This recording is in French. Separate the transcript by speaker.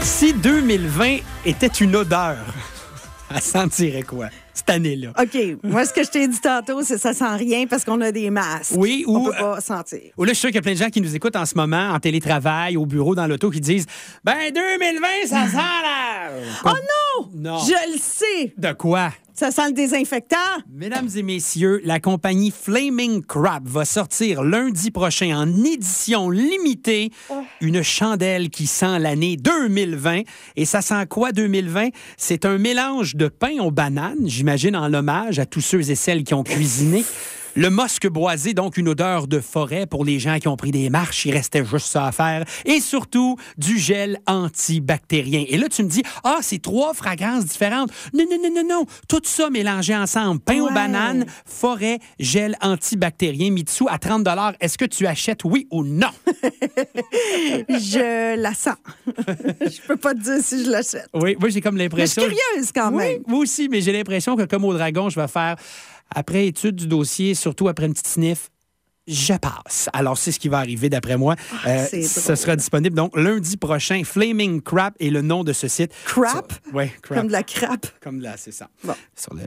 Speaker 1: Si 2020 était une odeur, elle sentirait quoi cette année-là?
Speaker 2: OK. Moi, ce que je t'ai dit tantôt, c'est que ça sent rien parce qu'on a des masques.
Speaker 1: Oui,
Speaker 2: On
Speaker 1: ou
Speaker 2: peut pas sentir.
Speaker 1: là, je suis sûr qu'il y a plein de gens qui nous écoutent en ce moment, en télétravail, au bureau, dans l'auto, qui disent « Ben, 2020, ça sent là! »
Speaker 2: Oh non!
Speaker 1: Non.
Speaker 2: Je le sais!
Speaker 1: De quoi?
Speaker 2: Ça sent le désinfectant?
Speaker 1: Mesdames et messieurs, la compagnie Flaming Crab va sortir lundi prochain en édition limitée une chandelle qui sent l'année 2020. Et ça sent quoi 2020? C'est un mélange de pain aux bananes, j'imagine en hommage à tous ceux et celles qui ont cuisiné. Le musc boisé, donc une odeur de forêt pour les gens qui ont pris des marches. Il restait juste ça à faire. Et surtout, du gel antibactérien. Et là, tu me dis, c'est 3 fragrances différentes. Non, non, non, non, non. Tout ça mélangé ensemble. Pain aux bananes, forêt, gel antibactérien. Mitsu, à 30 $. Est-ce que tu achètes oui ou non?
Speaker 2: Je la sens. Je peux pas te dire si je l'achète.
Speaker 1: Oui, moi, j'ai comme
Speaker 2: Mais je
Speaker 1: l'impression...
Speaker 2: suis curieuse quand même.
Speaker 1: Oui, moi aussi, mais j'ai l'impression que comme au Dragon, je vais faire, après étude du dossier, surtout après une petite sniff, je passe. Alors, c'est ce qui va arriver d'après moi.
Speaker 2: c'est
Speaker 1: ce
Speaker 2: drôle.
Speaker 1: sera disponible donc lundi prochain. Flaming Crab est le nom de ce site.
Speaker 2: Crap?
Speaker 1: Oui, crap.
Speaker 2: Comme de la crappe.
Speaker 1: Comme là, c'est ça.
Speaker 2: Bon.
Speaker 1: Sur le